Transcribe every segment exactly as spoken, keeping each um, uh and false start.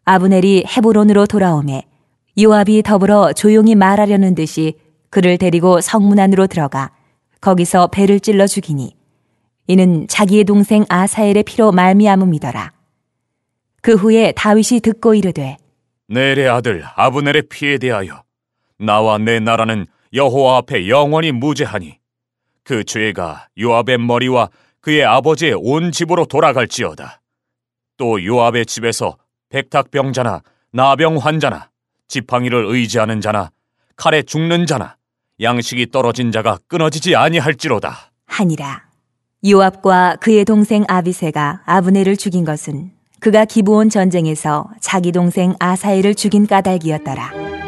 아브넬이 헤브론으로 돌아오매 요압이 더불어 조용히 말하려는 듯이 그를 데리고 성문 안으로 들어가 거기서 배를 찔러 죽이니 이는 자기의 동생 아사엘의 피로 말미암음이더라. 그 후에 다윗이 듣고 이르되 넬의 아들 아브넬의 피에 대하여 나와 내 나라는 여호와 앞에 영원히 무죄하니 그 죄가 요압의 머리와 그의 아버지의 온 집으로 돌아갈지어다. 또 요압의 집에서 백탁병자나 나병 환자나 지팡이를 의지하는 자나 칼에 죽는 자나 양식이 떨어진 자가 끊어지지 아니할지로다 하니라. 요압과 그의 동생 아비새가 아브넬을 죽인 것은 그가 기브온 전쟁에서 자기 동생 아사엘을 죽인 까닭이었더라.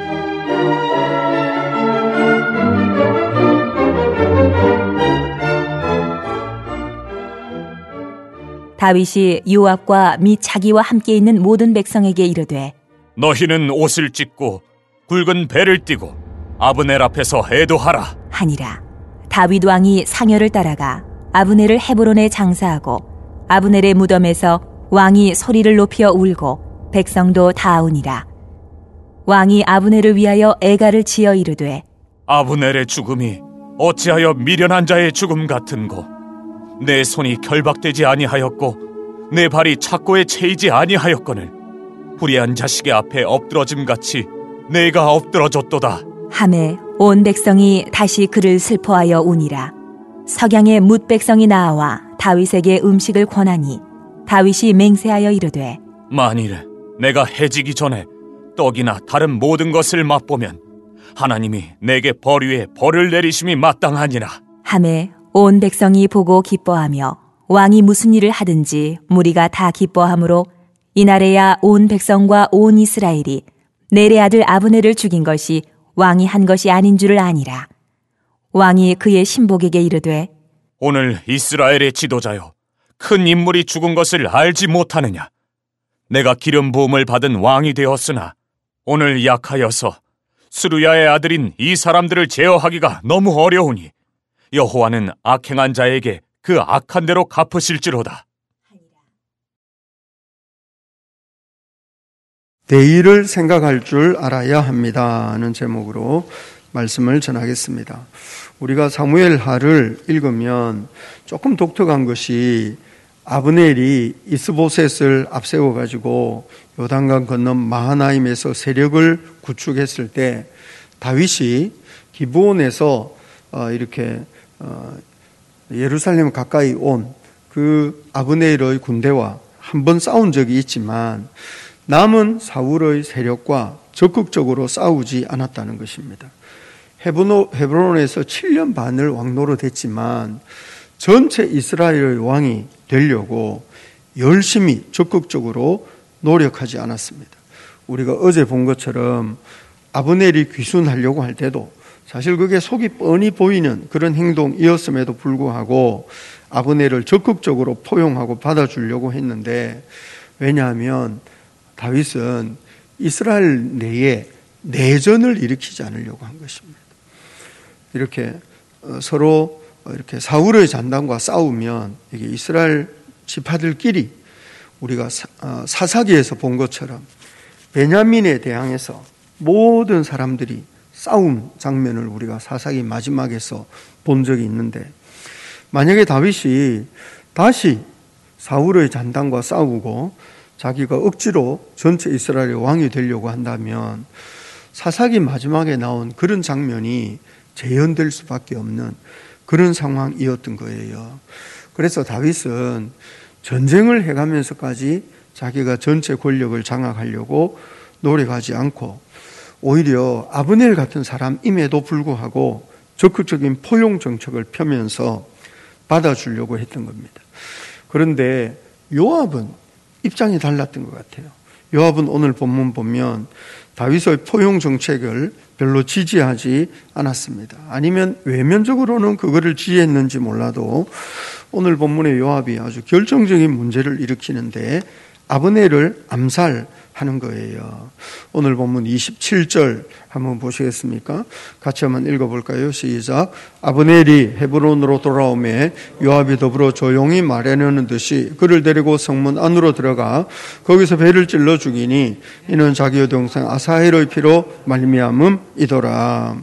다윗이 요압과 및 자기와 함께 있는 모든 백성에게 이르되 너희는 옷을 찢고 굵은 배를 띠고 아브넬 앞에서 애도하라 하니라. 다윗 왕이 상여를 따라가 아브넬을 헤브론에 장사하고 아브넬의 무덤에서 왕이 소리를 높여 울고 백성도 다 우니라. 왕이 아브넬을 위하여 애가를 지어 이르되 아브넬의 죽음이 어찌하여 미련한 자의 죽음 같은고 내 손이 결박되지 아니하였고 내 발이 착고에 채이지 아니하였거늘 불의한 자식의 앞에 엎드러짐같이 내가 엎드러졌도다 하매 온 백성이 다시 그를 슬퍼하여 우니라. 석양에 뭇 백성이 나와 다윗에게 음식을 권하니 다윗이 맹세하여 이르되 만일 내가 해지기 전에 떡이나 다른 모든 것을 맛보면 하나님이 내게 벌 위에 벌을 내리심이 마땅하니라 하매 온 백성이 보고 기뻐하며 왕이 무슨 일을 하든지 무리가 다 기뻐하므로 이날에야 온 백성과 온 이스라엘이 넬의 아들 아브넬을 죽인 것이 왕이 한 것이 아닌 줄을 아니라. 왕이 그의 신복에게 이르되 오늘 이스라엘의 지도자여 큰 인물이 죽은 것을 알지 못하느냐. 내가 기름 부음을 받은 왕이 되었으나 오늘 약하여서 스루야의 아들인 이 사람들을 제어하기가 너무 어려우니 여호와는 악행한 자에게 그 악한 대로 갚으실지로다. 내일을 생각할 줄 알아야 합니다 하는 제목으로 말씀을 전하겠습니다. 우리가 사무엘하를 읽으면 조금 독특한 것이 아브넬이 이스보셋을 앞세워가지고 요단강 건너 마하나임에서 세력을 구축했을 때 다윗이 기브온에서 이렇게 예루살렘 가까이 온 그 아브넬의 군대와 한 번 싸운 적이 있지만 남은 사울의 세력과 적극적으로 싸우지 않았다는 것입니다. 헤브론에서 칠 년 반을 왕노릇했지만 전체 이스라엘의 왕이 되려고 열심히 적극적으로 노력하지 않았습니다. 우리가 어제 본 것처럼 아브넬이 귀순하려고 할 때도 사실 그게 속이 뻔히 보이는 그런 행동이었음에도 불구하고 아브넬을 적극적으로 포용하고 받아주려고 했는데, 왜냐하면 다윗은 이스라엘 내에 내전을 일으키지 않으려고 한 것입니다. 이렇게 서로 이렇게 사울의 잔당과 싸우면 이게 이스라엘 지파들끼리 우리가 사사기에서 본 것처럼 베냐민에 대항해서 모든 사람들이 싸움 장면을 우리가 사사기 마지막에서 본 적이 있는데, 만약에 다윗이 다시 사울의 잔당과 싸우고 자기가 억지로 전체 이스라엘의 왕이 되려고 한다면 사사기 마지막에 나온 그런 장면이 재현될 수밖에 없는 그런 상황이었던 거예요. 그래서 다윗은 전쟁을 해가면서까지 자기가 전체 권력을 장악하려고 노력하지 않고 오히려 아브넬 같은 사람임에도 불구하고 적극적인 포용 정책을 펴면서 받아주려고 했던 겁니다. 그런데 요압은 입장이 달랐던 것 같아요. 요압은 오늘 본문 보면 다윗의 포용 정책을 별로 지지하지 않았습니다. 아니면 외면적으로는 그거를 지지했는지 몰라도 오늘 본문의 요압이 아주 결정적인 문제를 일으키는데 아브넬을 암살 하는 거예요. 오늘 본문 이십칠 절 한번 보시겠습니까? 같이 한번 읽어볼까요? 시작. 아브넬이 헤브론으로 돌아오매 요압이 더불어 조용히 말하려는 듯이 그를 데리고 성문 안으로 들어가 거기서 배를 찔러 죽이니 이는 자기의 동생 아사헬의 피로 말미암음이더라.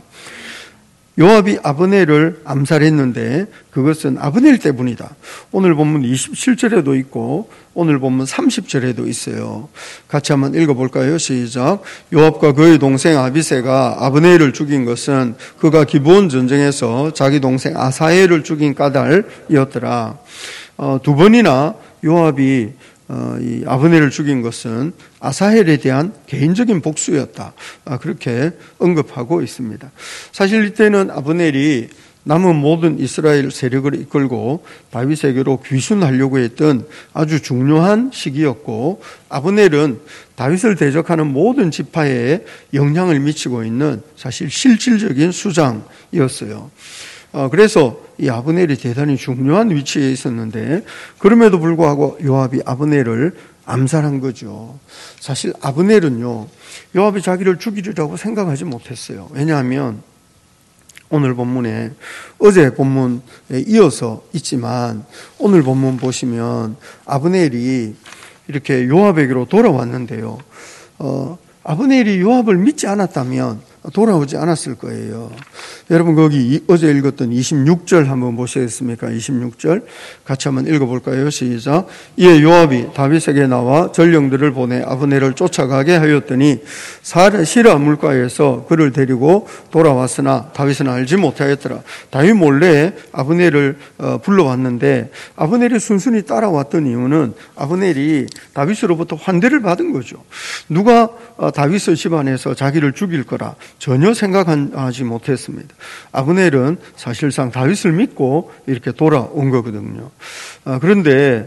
요압이 아브넬을 암살했는데 그것은 아브넬 때문이다. 오늘 본문 이십칠 절에도 있고 오늘 본문 삼십 절에도 있어요. 같이 한번 읽어볼까요? 시작. 요압과 그의 동생 아비새가 아브넬을 죽인 것은 그가 기브온 전쟁에서 자기 동생 아사헬을 죽인 까닭이었더라. 어, 두 번이나 요압이 어, 이 아브넬을 죽인 것은 아사헬에 대한 개인적인 복수였다. 아, 그렇게 언급하고 있습니다. 사실 이때는 아브넬이 남은 모든 이스라엘 세력을 이끌고 다윗에게로 귀순하려고 했던 아주 중요한 시기였고 아브넬은 다윗을 대적하는 모든 지파에 영향을 미치고 있는 사실 실질적인 수장이었어요. 어, 그래서 이 아브넬이 대단히 중요한 위치에 있었는데 그럼에도 불구하고 요압이 아브넬을 암살한 거죠. 사실 아브넬은요, 요압이 자기를 죽이리라고 생각하지 못했어요. 왜냐하면 오늘 본문에 어제 본문에 이어서 있지만 오늘 본문 보시면 아브넬이 이렇게 요압에게로 돌아왔는데요. 어, 아브넬이 요압을 믿지 않았다면 돌아오지 않았을 거예요. 여러분 거기 어제 읽었던 이십육 절 한번 보시겠습니까? 이십육 절 같이 한번 읽어볼까요? 시작. 이에 요압이 다윗에게 나와 전령들을 보내 아브넬을 쫓아가게 하였더니 시라 물가에서 그를 데리고 돌아왔으나 다윗은 알지 못하였더라. 다윗 몰래 아브넬을 불러왔는데 아브넬이 순순히 따라왔던 이유는 아브넬이 다윗으로부터 환대를 받은 거죠. 누가 다윗의 집안에서 자기를 죽일 거라 전혀 생각하지 못했습니다. 아브넬은 사실상 다윗을 믿고 이렇게 돌아온 거거든요. 그런데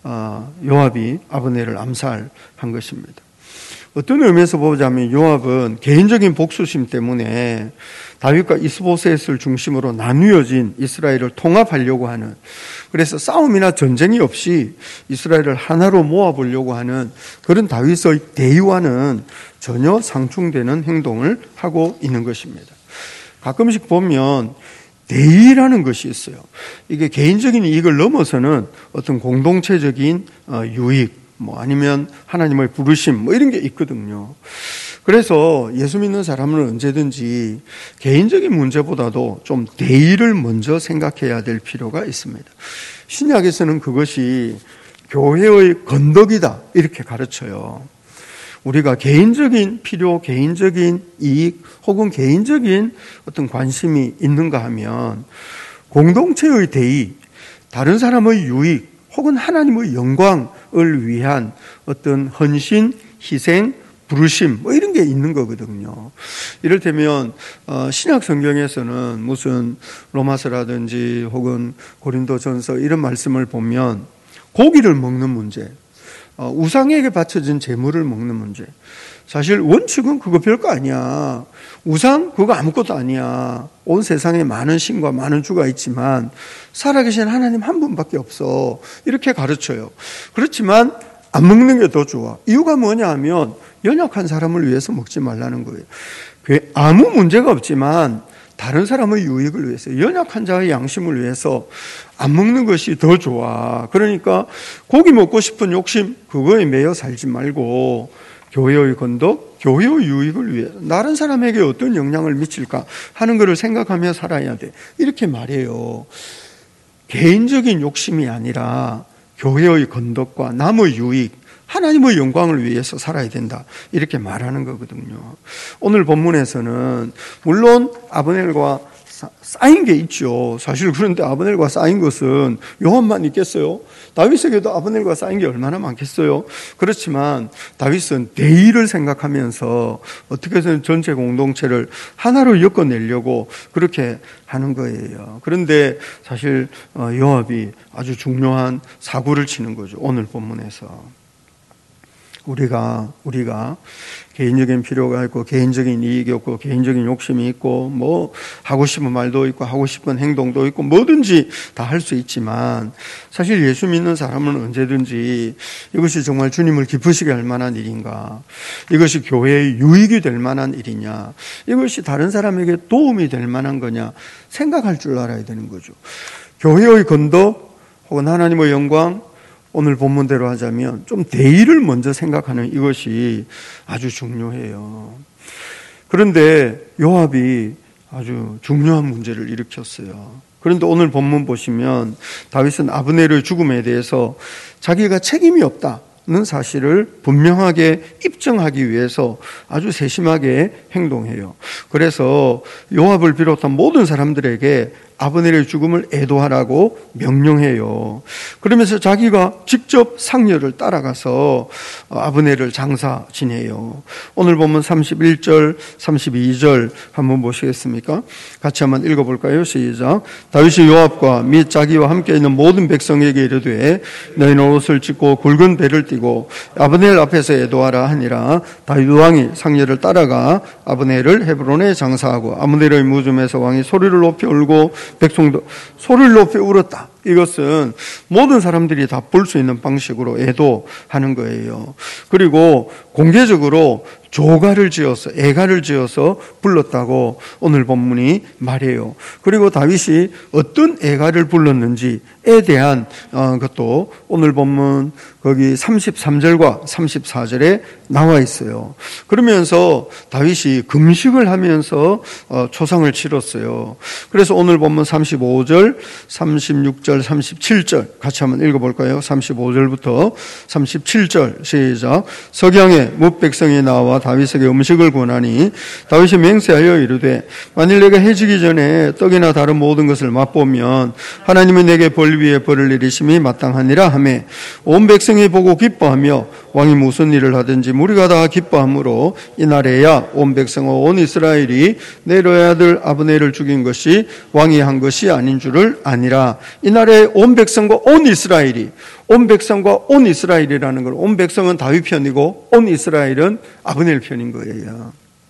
요압이 아브넬을 암살한 것입니다. 어떤 의미에서 보자면 요압은 개인적인 복수심 때문에 다윗과 이스보셋을 중심으로 나뉘어진 이스라엘을 통합하려고 하는, 그래서 싸움이나 전쟁이 없이 이스라엘을 하나로 모아보려고 하는 그런 다윗의 대의와는 전혀 상충되는 행동을 하고 있는 것입니다. 가끔씩 보면 대의라는 것이 있어요. 이게 개인적인 이익을 넘어서는 어떤 공동체적인 유익, 뭐 아니면 하나님의 부르심 뭐 이런 게 있거든요. 그래서 예수 믿는 사람은 언제든지 개인적인 문제보다도 좀 대의를 먼저 생각해야 될 필요가 있습니다. 신약에서는 그것이 교회의 건덕이다 이렇게 가르쳐요. 우리가 개인적인 필요, 개인적인 이익 혹은 개인적인 어떤 관심이 있는가 하면 공동체의 대의, 다른 사람의 유익 혹은 하나님의 영광을 위한 어떤 헌신, 희생, 부르심 뭐 이런 게 있는 거거든요. 이를테면 어, 신약 성경에서는 무슨 로마서라든지 혹은 고린도전서 이런 말씀을 보면 고기를 먹는 문제, 어, 우상에게 바쳐진 제물을 먹는 문제, 사실 원칙은 그거 별거 아니야. 우상 그거 아무것도 아니야. 온 세상에 많은 신과 많은 주가 있지만 살아계신 하나님 한 분밖에 없어. 이렇게 가르쳐요. 그렇지만 안 먹는 게 더 좋아. 이유가 뭐냐 하면 연약한 사람을 위해서 먹지 말라는 거예요. 아무 문제가 없지만 다른 사람의 유익을 위해서, 연약한 자의 양심을 위해서 안 먹는 것이 더 좋아. 그러니까 고기 먹고 싶은 욕심 그거에 매여 살지 말고 교회의 건덕, 교회의 유익을 위해 다른 사람에게 어떤 영향을 미칠까 하는 것을 생각하며 살아야 돼. 이렇게 말해요. 개인적인 욕심이 아니라 교회의 건덕과 남의 유익, 하나님의 영광을 위해서 살아야 된다. 이렇게 말하는 거거든요. 오늘 본문에서는 물론 아브넬과 쌓인 게 있죠. 사실 그런데 아브넬과 쌓인 것은 요압만 있겠어요? 다윗에게도 아브넬과 쌓인 게 얼마나 많겠어요? 그렇지만 다윗은 대의를 생각하면서 어떻게든 전체 공동체를 하나로 엮어내려고 그렇게 하는 거예요. 그런데 사실 요압이 아주 중요한 사고를 치는 거죠. 오늘 본문에서. 우리가 우리가 개인적인 필요가 있고 개인적인 이익이 없고 개인적인 욕심이 있고 뭐 하고 싶은 말도 있고 하고 싶은 행동도 있고 뭐든지 다 할 수 있지만 사실 예수 믿는 사람은 언제든지 이것이 정말 주님을 기쁘시게 할 만한 일인가, 이것이 교회의 유익이 될 만한 일이냐, 이것이 다른 사람에게 도움이 될 만한 거냐 생각할 줄 알아야 되는 거죠. 교회의 건덕 혹은 하나님의 영광, 오늘 본문대로 하자면 좀 대의를 먼저 생각하는 이것이 아주 중요해요. 그런데 요압이 아주 중요한 문제를 일으켰어요. 그런데 오늘 본문 보시면 다윗은 아브넬의 죽음에 대해서 자기가 책임이 없다는 사실을 분명하게 입증하기 위해서 아주 세심하게 행동해요. 그래서 요압을 비롯한 모든 사람들에게 아브넬의 죽음을 애도하라고 명령해요. 그러면서 자기가 직접 상녀를 따라가서 아브넬을 장사 지내요. 오늘 보면 삼십일 절, 삼십이 절 한번 보시겠습니까? 같이 한번 읽어볼까요? 시작. 다윗이 요압과 및 자기와 함께 있는 모든 백성에게 이르되 너희는 옷을 찢고 굵은 배를 띠고 아브넬 앞에서 애도하라 하니라. 다윗 왕이 상녀를 따라가 아브넬을 헤브론에 장사하고 아브넬의 무덤에서 왕이 소리를 높이 울고 백성도 소리를 높이 울었다. 이것은 모든 사람들이 다 볼 수 있는 방식으로 애도하는 거예요. 그리고 공개적으로 조가를 지어서 애가를 지어서 불렀다고 오늘 본문이 말해요. 그리고 다윗이 어떤 애가를 불렀는지에 대한 것도 오늘 본문 거기 삼십삼 절과 삼십사 절에 나와 있어요. 그러면서 다윗이 금식을 하면서 초상을 치렀어요. 그래서 오늘 본문 삼십오 절, 삼십육 절, 삼십칠 절 같이 한번 읽어볼까요? 삼십오 절부터 삼십칠 절 시작. 석양에 뭇 백성이 나와 다윗에게 음식을 권하니 다윗이 맹세하여 이르되 만일 내가 해지기 전에 떡이나 다른 모든 것을 맛보면 하나님은 내게 벌 위에 벌을 내리심이 마땅하니라 하며 온 백성이 보고 기뻐하며 왕이 무슨 일을 하든지 무리가 다 기뻐하므로 이날에야 온 백성과 온 이스라엘이 내로의 아들 아브넬을 죽인 것이 왕이 한 것이 아닌 줄을 아니라. 이날에 온 백성과 온 이스라엘이, 온 백성과 온 이스라엘이라는 걸, 온 백성은 다윗 편이고 온 이스라엘은 아브넬 편인 거예요.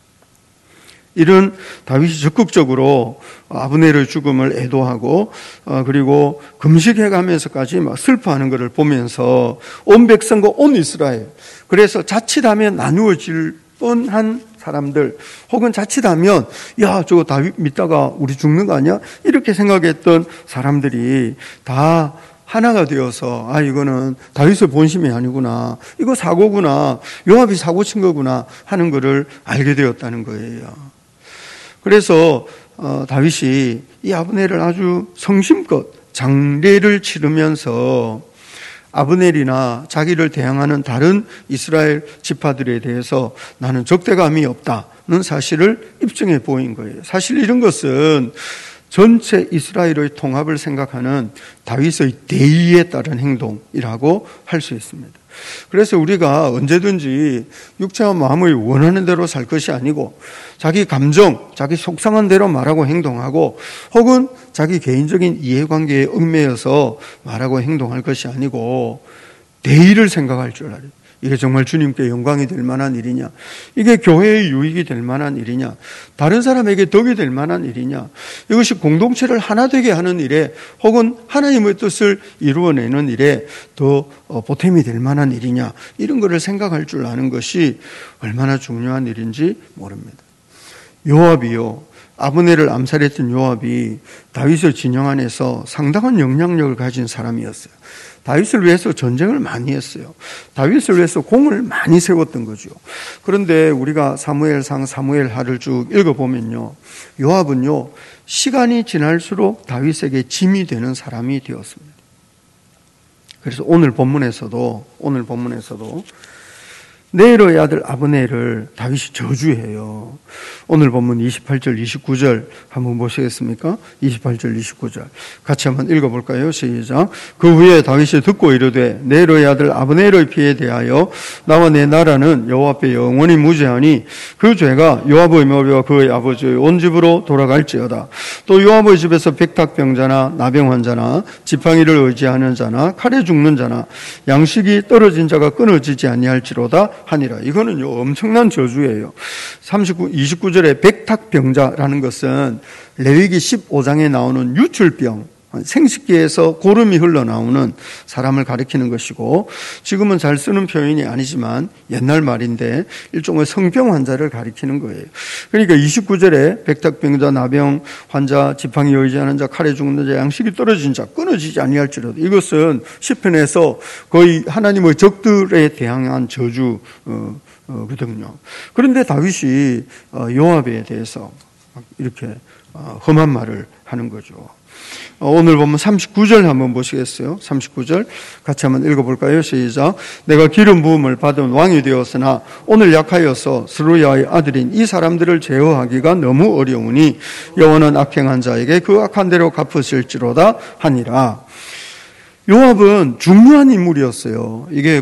이런 다윗이 적극적으로 아브넬의 죽음을 애도하고 그리고 금식해가면서까지 막 슬퍼하는 것을 보면서 온 백성과 온 이스라엘, 그래서 자칫하면 나누어질 뻔한 사람들 혹은 자칫하면 야 저거 다윗 믿다가 우리 죽는 거 아니야? 이렇게 생각했던 사람들이 다 하나가 되어서 아 이거는 다윗의 본심이 아니구나, 이거 사고구나, 요압이 사고 친 거구나 하는 것을 알게 되었다는 거예요. 그래서 어, 다윗이 이 아브넬을 아주 성심껏 장례를 치르면서 아브넬이나 자기를 대항하는 다른 이스라엘 지파들에 대해서 나는 적대감이 없다는 사실을 입증해 보인 거예요. 사실 이런 것은 전체 이스라엘의 통합을 생각하는 다윗의 대의에 따른 행동이라고 할 수 있습니다. 그래서 우리가 언제든지 육체와 마음의 원하는 대로 살 것이 아니고 자기 감정, 자기 속상한 대로 말하고 행동하고 혹은 자기 개인적인 이해관계에 얽매여서 말하고 행동할 것이 아니고 대의를 생각할 줄 알아요. 이게 정말 주님께 영광이 될 만한 일이냐, 이게 교회의 유익이 될 만한 일이냐, 다른 사람에게 덕이 될 만한 일이냐, 이것이 공동체를 하나 되게 하는 일에 혹은 하나님의 뜻을 이루어내는 일에 더 보탬이 될 만한 일이냐, 이런 것을 생각할 줄 아는 것이 얼마나 중요한 일인지 모릅니다. 요압이요, 아브넬을 암살했던 요압이 다윗의 진영 안에서 상당한 영향력을 가진 사람이었어요. 다윗을 위해서 전쟁을 많이 했어요. 다윗을 위해서 공을 많이 세웠던 거죠. 그런데 우리가 사무엘상 사무엘하를 쭉 읽어보면요, 요압은요 시간이 지날수록 다윗에게 짐이 되는 사람이 되었습니다. 그래서 오늘 본문에서도 오늘 본문에서도 네르의 아들 아브넬을 다윗이 저주해요. 오늘 본문 이십팔 절 이십구 절 한번 보시겠습니까? 이십팔 절 이십구 절 같이 한번 읽어볼까요? 시작. 그 후에 다윗이 듣고 이르되 네르의 아들 아브넬의 피에 대하여 나와 내 나라는 여호와 앞에 영원히 무죄하니 그 죄가 요압의 머리와 그의 아버지의 온 집으로 돌아갈지어다. 또 요압의 집에서 백탁병자나 나병환자나 지팡이를 의지하는 자나 칼에 죽는 자나 양식이 떨어진 자가 끊어지지 아니할지로다 하니라. 이거는요 엄청난 저주예요. 삼십구, 이십구 절에 백탁병자라는 것은 레위기 십오 장에 나오는 유출병, 생식기에서 고름이 흘러나오는 사람을 가리키는 것이고, 지금은 잘 쓰는 표현이 아니지만 옛날 말인데 일종의 성병 환자를 가리키는 거예요. 그러니까 이십구 절에 백탁병자, 나병 환자, 지팡이 의지하는 자, 칼에 죽는 자, 양식이 떨어진 자, 끊어지지 아니할지로다. 이것은 시편에서 거의 하나님의 적들에 대항한 저주 어, 거든요. 그런데 다윗이 요압에 대해서 이렇게 험한 말을 하는 거죠. 오늘 보면 삼십구 절 한번 보시겠어요? 삼십구 절 같이 한번 읽어볼까요? 시작. 내가 기름 부음을 받은 왕이 되었으나 오늘 약하여서 스루야의 아들인 이 사람들을 제어하기가 너무 어려우니 여호와는 악행한 자에게 그 악한 대로 갚으실지로다 하니라. 요압은 중요한 인물이었어요. 이게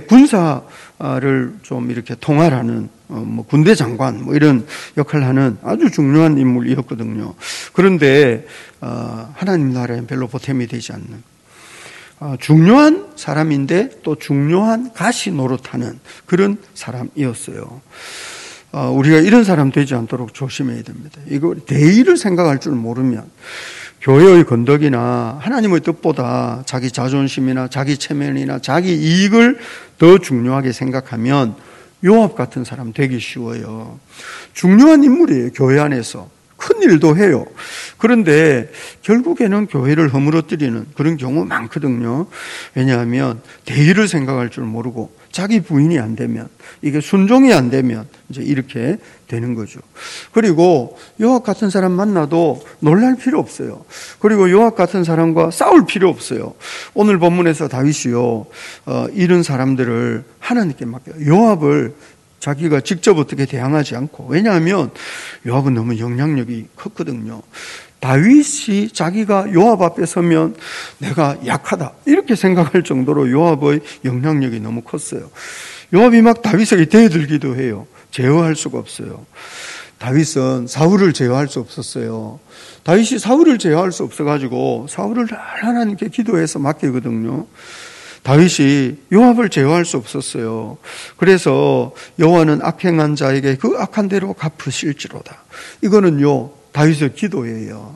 군사를 좀 이렇게 통할하는 어, 뭐 군대 장관 뭐 이런 역할을 하는 아주 중요한 인물이었거든요. 그런데 어, 하나님 나라에 별로 보탬이 되지 않는 어, 중요한 사람인데 또 중요한 가시 노릇하는 그런 사람이었어요. 어, 우리가 이런 사람 되지 않도록 조심해야 됩니다. 이거 대의를 생각할 줄 모르면 교회의 건덕이나 하나님의 뜻보다 자기 자존심이나 자기 체면이나 자기 이익을 더 중요하게 생각하면 요압 같은 사람 되기 쉬워요. 중요한 인물이에요. 교회 안에서. 큰 일도 해요. 그런데 결국에는 교회를 허물어뜨리는 그런 경우 많거든요. 왜냐하면 대의를 생각할 줄 모르고 자기 부인이 안 되면, 이게 순종이 안 되면 이제 이렇게 되는 거죠. 그리고 요압 같은 사람 만나도 놀랄 필요 없어요. 그리고 요압 같은 사람과 싸울 필요 없어요. 오늘 본문에서 다윗이요 어, 이런 사람들을 하나님께 맡겨요. 요압을 자기가 직접 어떻게 대항하지 않고, 왜냐하면 요압은 너무 영향력이 컸거든요. 다윗이 자기가 요압 앞에 서면 내가 약하다 이렇게 생각할 정도로 요압의 영향력이 너무 컸어요. 요압이 막 다윗에게 대들기도 해요. 제어할 수가 없어요. 다윗은 사울을 제어할 수 없었어요. 다윗이 사울을 제어할 수 없어가지고 사울을 하나님께 기도해서 맡기거든요. 다윗이 요압을 제어할 수 없었어요. 그래서 여호와는 악행한 자에게 그 악한 대로 갚으실지로다. 이거는요 다윗의 기도예요.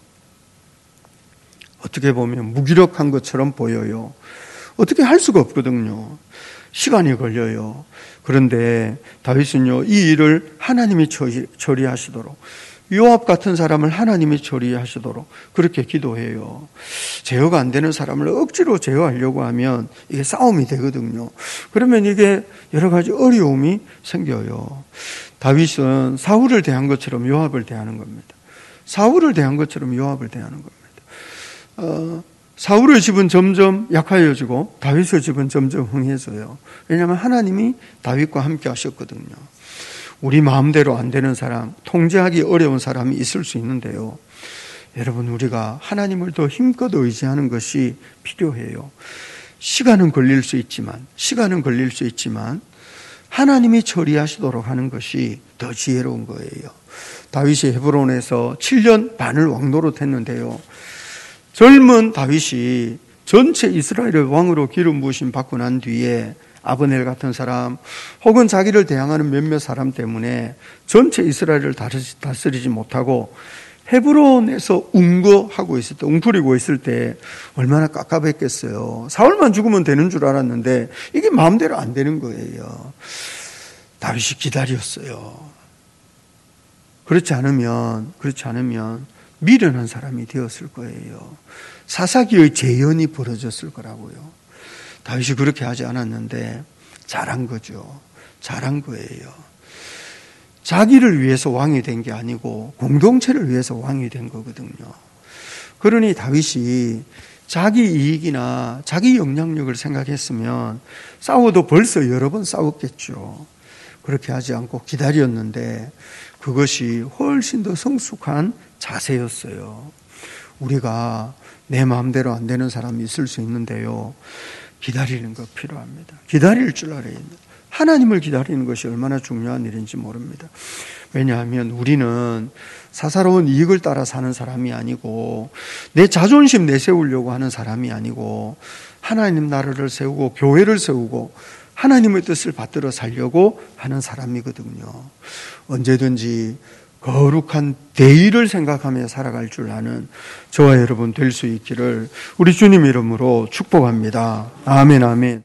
어떻게 보면 무기력한 것처럼 보여요. 어떻게 할 수가 없거든요. 시간이 걸려요. 그런데 다윗은요 이 일을 하나님이 처리하시도록, 요압 같은 사람을 하나님이 처리하시도록 그렇게 기도해요. 제어가 안 되는 사람을 억지로 제어하려고 하면 이게 싸움이 되거든요. 그러면 이게 여러 가지 어려움이 생겨요. 다윗은 사울을 대한 것처럼 요압을 대하는 겁니다. 사울을 대한 것처럼 요압을 대하는 겁니다. 어, 사울의 집은 점점 약해지고 다윗의 집은 점점 흥해져요. 왜냐하면 하나님이 다윗과 함께 하셨거든요. 우리 마음대로 안 되는 사람, 통제하기 어려운 사람이 있을 수 있는데요. 여러분, 우리가 하나님을 더 힘껏 의지하는 것이 필요해요. 시간은 걸릴 수 있지만, 시간은 걸릴 수 있지만, 하나님이 처리하시도록 하는 것이 더 지혜로운 거예요. 다윗이 헤브론에서 칠 년 반을 왕노릇 했는데요. 젊은 다윗이 전체 이스라엘의 왕으로 기름 부으심 받고 난 뒤에 아브넬 같은 사람 혹은 자기를 대항하는 몇몇 사람 때문에 전체 이스라엘을 다스리지 못하고 헤브론에서 웅거하고 있을 때, 웅크리고 있을 때 얼마나 깝깝했겠어요. 사울만 죽으면 되는 줄 알았는데 이게 마음대로 안 되는 거예요. 다윗이 기다렸어요. 그렇지 않으면 그렇지 않으면 미련한 사람이 되었을 거예요. 사사기의 재연이 벌어졌을 거라고요. 다윗이 그렇게 하지 않았는데 잘한 거죠. 잘한 거예요. 자기를 위해서 왕이 된 게 아니고 공동체를 위해서 왕이 된 거거든요. 그러니 다윗이 자기 이익이나 자기 영향력을 생각했으면 싸워도 벌써 여러 번 싸웠겠죠. 그렇게 하지 않고 기다렸는데 그것이 훨씬 더 성숙한 자세였어요. 우리가 내 마음대로 안 되는 사람이 있을 수 있는데요. 기다리는 거 필요합니다. 기다릴 줄 알아야 됩니다. 하나님을 기다리는 것이 얼마나 중요한 일인지 모릅니다. 왜냐하면 우리는 사사로운 이익을 따라 사는 사람이 아니고 내 자존심 내세우려고 하는 사람이 아니고 하나님 나라를 세우고 교회를 세우고 하나님의 뜻을 받들어 살려고 하는 사람이거든요. 언제든지 거룩한 대의를 생각하며 살아갈 줄 아는 저와 여러분 될 수 있기를 우리 주님 이름으로 축복합니다. 아멘, 아멘.